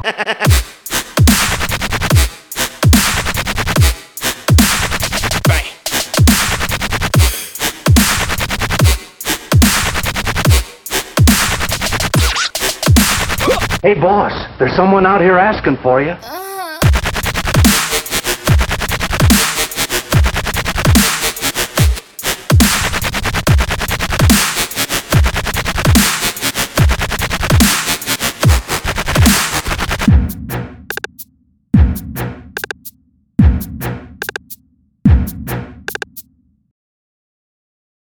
Hey, boss, there's someone out here asking for you.